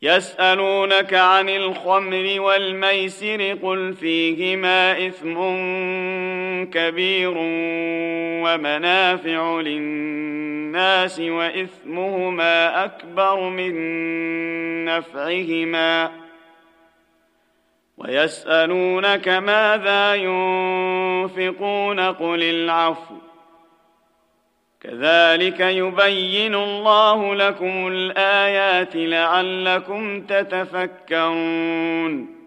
يسألونك عن الخمر والميسر قل فيهما إثم كبير ومنافع للناس وإثمهما أكبر من نفعهما ويسألونك ماذا ينفقون قل العفو كذلك يبين الله لكم الآيات لعلكم تتفكرون